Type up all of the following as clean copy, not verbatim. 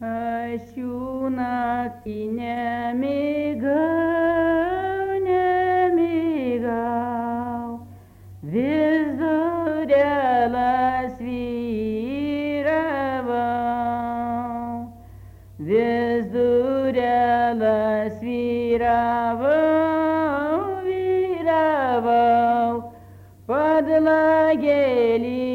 Aš jų naktį nemigau, vis durelas vyravau, padlagėlį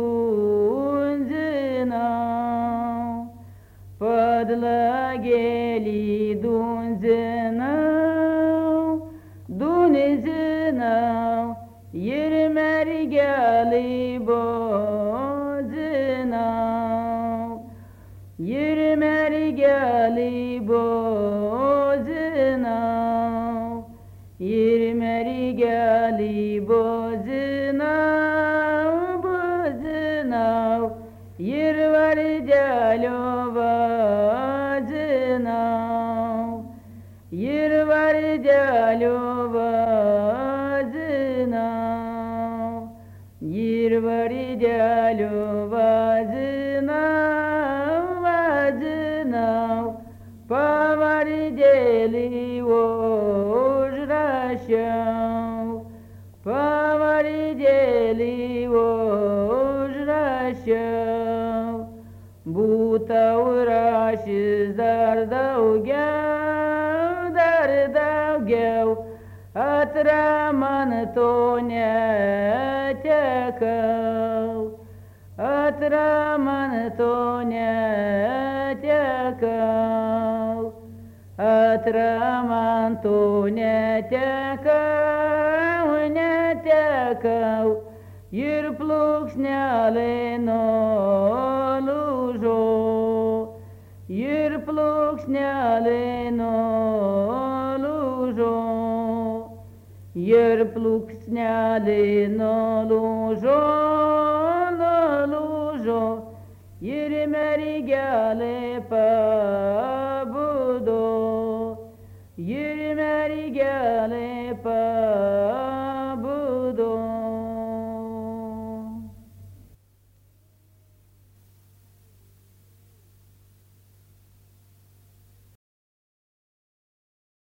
dunzinau, ir mergelį bozinau, bozinau, ir vardelio vadinau, vadinau, pavardėlį užrašiau, būtau rašęs dar daugiau, atramanto netekau, ir plunksnelė nulūžo, ir mergelė pabudo,